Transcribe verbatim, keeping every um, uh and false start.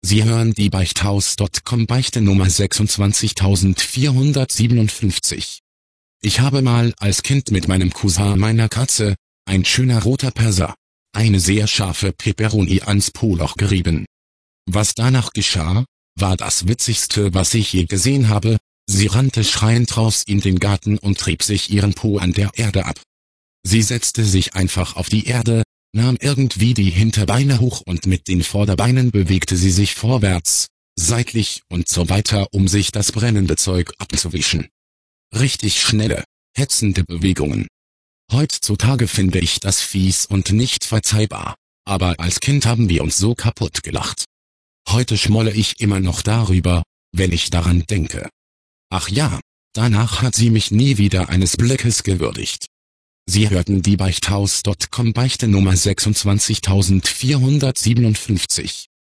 Sie hören die Beichthaus Punkt com Beichte Nummer sechsundzwanzigtausendvierhundertsiebenundfünfzig. Ich habe mal als Kind mit meinem Cousin meiner Katze, ein schöner roter Perser, eine sehr scharfe Peperoni ans Poloch gerieben. Was danach geschah, war das Witzigste, was ich je gesehen habe. Sie rannte schreiend raus in den Garten und trieb sich ihren Po an der Erde ab. Sie setzte sich einfach auf die Erde, nahm irgendwie die Hinterbeine hoch und mit den Vorderbeinen bewegte sie sich vorwärts, seitlich und so weiter, um sich das brennende Zeug abzuwischen. Richtig schnelle, hetzende Bewegungen. Heutzutage finde ich das fies und nicht verzeihbar, aber als Kind haben wir uns so kaputt gelacht. Heute schmolle ich immer noch darüber, wenn ich daran denke. Ach ja, danach hat sie mich nie wieder eines Blickes gewürdigt. Sie hörten die Beichthaus Punkt com Beichte Nummer sechsundzwanzigtausendvierhundertsiebenundfünfzig.